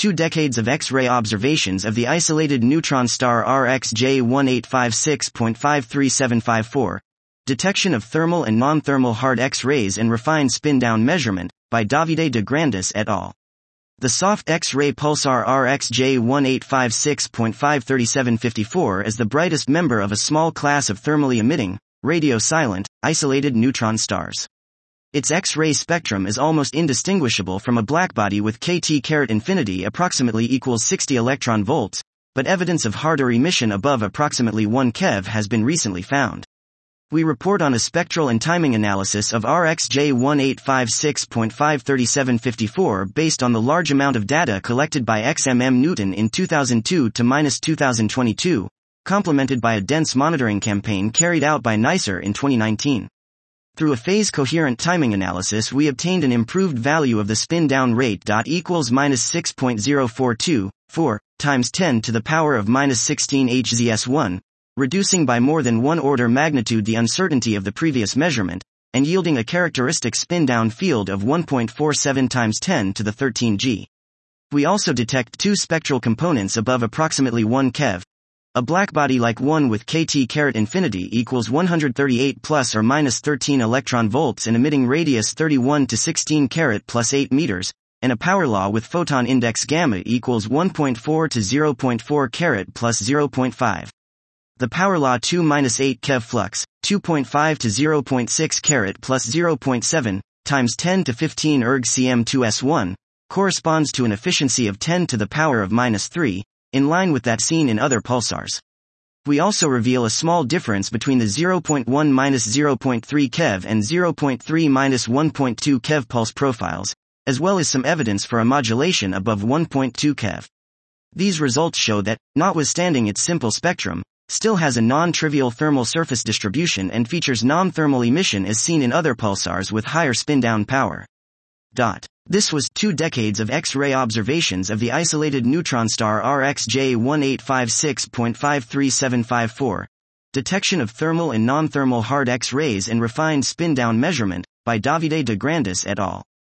2 decades of X-ray observations of the isolated neutron star RxJ1856.53754, detection of thermal and non-thermal hard X-rays and refined spin-down measurement, by Davide de Grandis et al. The soft X-ray pulsar RxJ1856.53754 is the brightest member of a small class of thermally emitting, radio-silent, isolated neutron stars. Its X-ray spectrum is almost indistinguishable from a blackbody with kT-infinity approximately equals 60 electron volts, but evidence of harder emission above approximately 1 keV has been recently found. We report on a spectral and timing analysis of RxJ1856.53754 based on the large amount of data collected by XMM Newton in 2002-2022, complemented by a dense monitoring campaign carried out by NICER in 2019. Through a phase-coherent timing analysis, we obtained an improved value of the spin-down rate equals -6.0424 times 10 to the power of -16 Hz-1, reducing by more than 1 order magnitude the uncertainty of the previous measurement, and yielding a characteristic spin-down field of 1.47 times 10 to the 13 G. We also detect 2 spectral components above approximately 1 keV. A blackbody like one with kT-infinity equals 138 plus or minus 13 electron volts and emitting radius 31 to 16 plus 8 meters, and a power law with photon index gamma equals 1.4 to 0.4 plus 0.5. The power law 2-8 keV flux, 2.5 to 0.6 plus 0.7, times 10 to 15 erg-cm2s1, corresponds to an efficiency of 10 to the power of -3, in line with that seen in other pulsars. We also reveal a small difference between the 0.1-0.3 keV and 0.3-1.2 keV pulse profiles, as well as some evidence for a modulation above 1.2 keV. These results show that, notwithstanding its simple spectrum, still has a non-trivial thermal surface distribution and features non-thermal emission as seen in other pulsars with higher spin-down power. This was 2 decades of X-ray observations of the isolated neutron star RxJ1856.53754, detection of thermal and non-thermal hard X-rays and refined spin-down measurement, by Davide de Grandis et al.